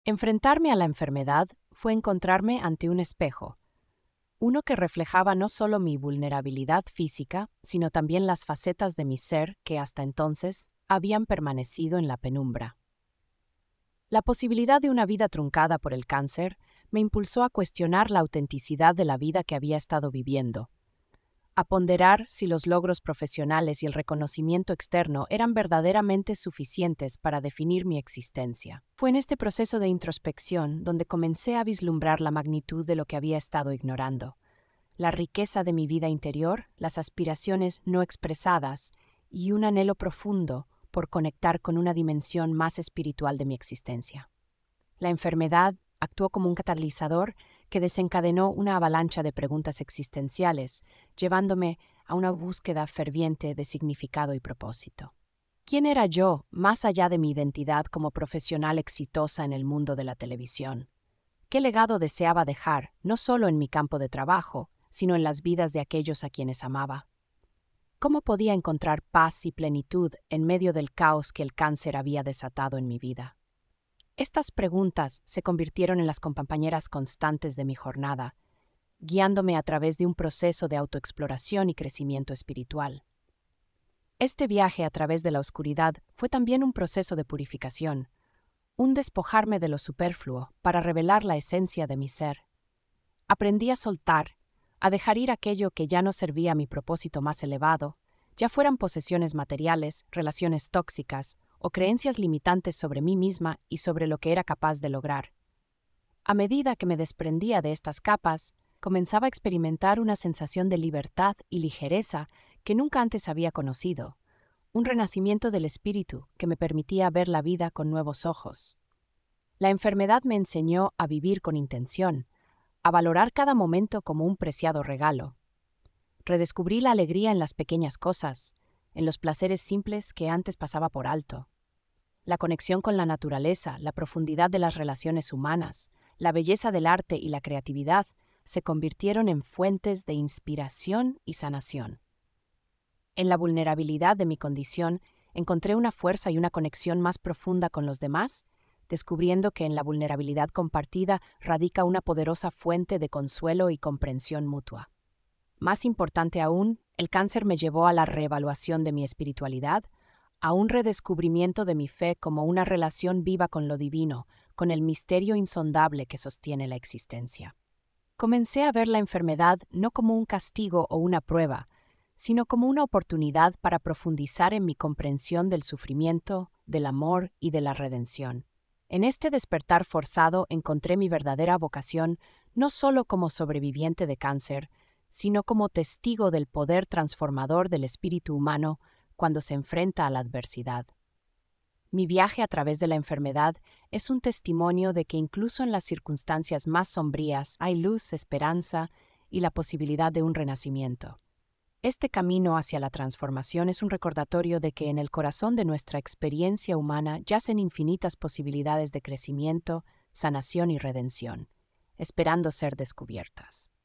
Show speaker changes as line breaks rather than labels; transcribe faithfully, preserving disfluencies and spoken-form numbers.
Enfrentarme a la enfermedad fue encontrarme ante un espejo, uno que reflejaba no solo mi vulnerabilidad física, sino también las facetas de mi ser que hasta entonces habían permanecido en la penumbra. La posibilidad de una vida truncada por el cáncer me impulsó a cuestionar la autenticidad de la vida que había estado viviendo, a ponderar si los logros profesionales y el reconocimiento externo eran verdaderamente suficientes para definir mi existencia. Fue en este proceso de introspección donde comencé a vislumbrar la magnitud de lo que había estado ignorando, la riqueza de mi vida interior, las aspiraciones no expresadas y un anhelo profundo por conectar con una dimensión más espiritual de mi existencia. La enfermedad actuó como un catalizador que desencadenó una avalancha de preguntas existenciales, llevándome a una búsqueda ferviente de significado y propósito. ¿Quién era yo, más allá de mi identidad como profesional exitosa en el mundo de la televisión? ¿Qué legado deseaba dejar, no solo en mi campo de trabajo, sino en las vidas de aquellos a quienes amaba? ¿Cómo podía encontrar paz y plenitud en medio del caos que el cáncer había desatado en mi vida? Estas preguntas se convirtieron en las compañeras constantes de mi jornada, guiándome a través de un proceso de autoexploración y crecimiento espiritual. Este viaje a través de la oscuridad fue también un proceso de purificación, un despojarme de lo superfluo para revelar la esencia de mi ser. Aprendí a soltar, a dejar ir aquello que ya no servía a mi propósito más elevado, ya fueran posesiones materiales, relaciones tóxicas o creencias limitantes sobre mí misma y sobre lo que era capaz de lograr. A medida que me desprendía de estas capas, comenzaba a experimentar una sensación de libertad y ligereza que nunca antes había conocido, un renacimiento del espíritu que me permitía ver la vida con nuevos ojos. La enfermedad me enseñó a vivir con intención, a valorar cada momento como un preciado regalo. Redescubrí la alegría en las pequeñas cosas, en los placeres simples que antes pasaba por alto. La conexión con la naturaleza, la profundidad de las relaciones humanas, la belleza del arte y la creatividad se convirtieron en fuentes de inspiración y sanación. En la vulnerabilidad de mi condición encontré una fuerza y una conexión más profunda con los demás, descubriendo que en la vulnerabilidad compartida radica una poderosa fuente de consuelo y comprensión mutua. Más importante aún, el cáncer me llevó a la reevaluación de mi espiritualidad, a un redescubrimiento de mi fe como una relación viva con lo divino, con el misterio insondable que sostiene la existencia. Comencé a ver la enfermedad no como un castigo o una prueba, sino como una oportunidad para profundizar en mi comprensión del sufrimiento, del amor y de la redención. En este despertar forzado encontré mi verdadera vocación no solo como sobreviviente de cáncer, sino como testigo del poder transformador del espíritu humano cuando se enfrenta a la adversidad. Mi viaje a través de la enfermedad es un testimonio de que incluso en las circunstancias más sombrías hay luz, esperanza y la posibilidad de un renacimiento. Este camino hacia la transformación es un recordatorio de que en el corazón de nuestra experiencia humana yacen infinitas posibilidades de crecimiento, sanación y redención, esperando ser descubiertas.